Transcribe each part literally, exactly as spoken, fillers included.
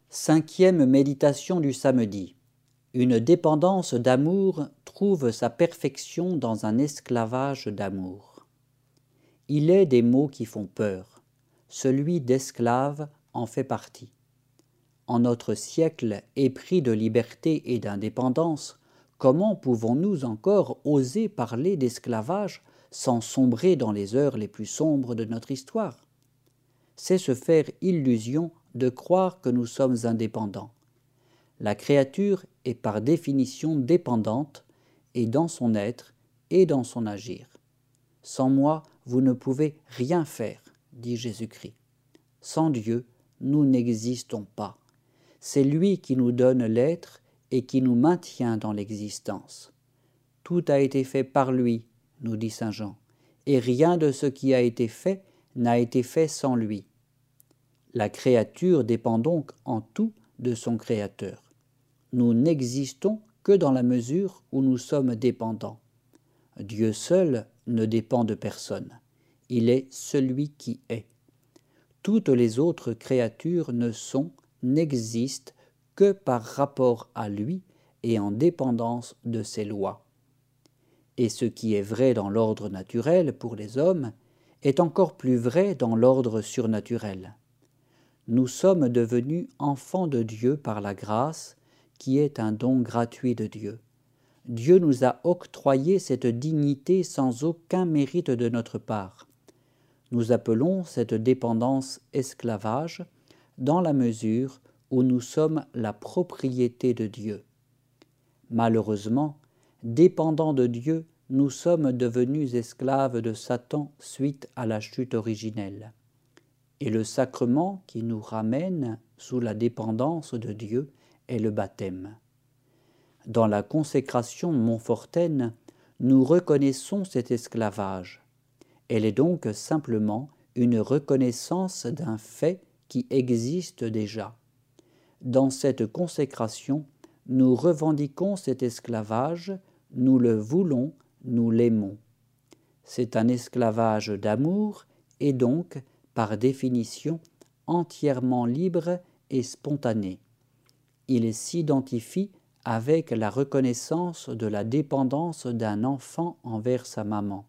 Cinquième méditation du samedi. Une dépendance d'amour trouve sa perfection dans un esclavage d'amour. Il est des mots qui font peur. Celui d'esclave en fait partie. En notre siècle épris de liberté et d'indépendance, comment pouvons-nous encore oser parler d'esclavage sans sombrer dans les heures les plus sombres de notre histoire? C'est se faire illusion de croire que nous sommes indépendants. La créature est par définition dépendante, et dans son être et dans son agir. Sans moi, vous ne pouvez rien faire, dit Jésus-Christ. Sans Dieu, nous n'existons pas. C'est lui qui nous donne l'être et qui nous maintient dans l'existence. Tout a été fait par lui, nous dit saint Jean, et rien de ce qui a été fait n'a été fait sans lui. La créature dépend donc en tout de son Créateur. Nous n'existons que dans la mesure où nous sommes dépendants. Dieu seul ne dépend de personne. Il est celui qui est. Toutes les autres créatures ne sont, n'existent que par rapport à lui et en dépendance de ses lois. Et ce qui est vrai dans l'ordre naturel pour les hommes est encore plus vrai dans l'ordre surnaturel. Nous sommes devenus enfants de Dieu par la grâce, qui est un don gratuit de Dieu. Dieu nous a octroyé cette dignité sans aucun mérite de notre part. Nous appelons cette dépendance esclavage, dans la mesure où nous sommes la propriété de Dieu. Malheureusement, dépendants de Dieu, nous sommes devenus esclaves de Satan suite à la chute originelle. Et le sacrement qui nous ramène sous la dépendance de Dieu est le baptême. Dans la consécration montfortaine, nous reconnaissons cet esclavage. Elle est donc simplement une reconnaissance d'un fait qui existe déjà. Dans cette consécration, nous revendiquons cet esclavage, nous le voulons, nous l'aimons. C'est un esclavage d'amour et donc, par définition, entièrement libre et spontané. Il s'identifie avec la reconnaissance de la dépendance d'un enfant envers sa maman.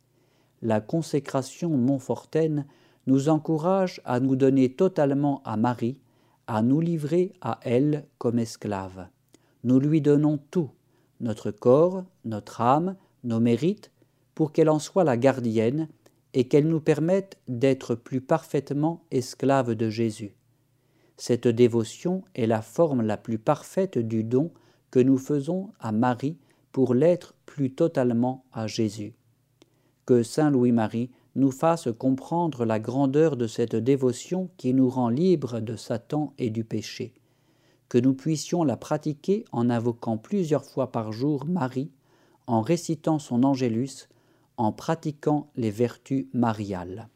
La consécration montfortaine nous encourage à nous donner totalement à Marie, à nous livrer à elle comme esclaves. Nous lui donnons tout, notre corps, notre âme, nos mérites, pour qu'elle en soit la gardienne et qu'elle nous permette d'être plus parfaitement esclaves de Jésus. Cette dévotion est la forme la plus parfaite du don que nous faisons à Marie pour l'être plus totalement à Jésus. Que saint Louis-Marie nous fasse comprendre la grandeur de cette dévotion qui nous rend libres de Satan et du péché. Que nous puissions la pratiquer en invoquant plusieurs fois par jour Marie, en récitant son Angélus, en pratiquant les vertus mariales.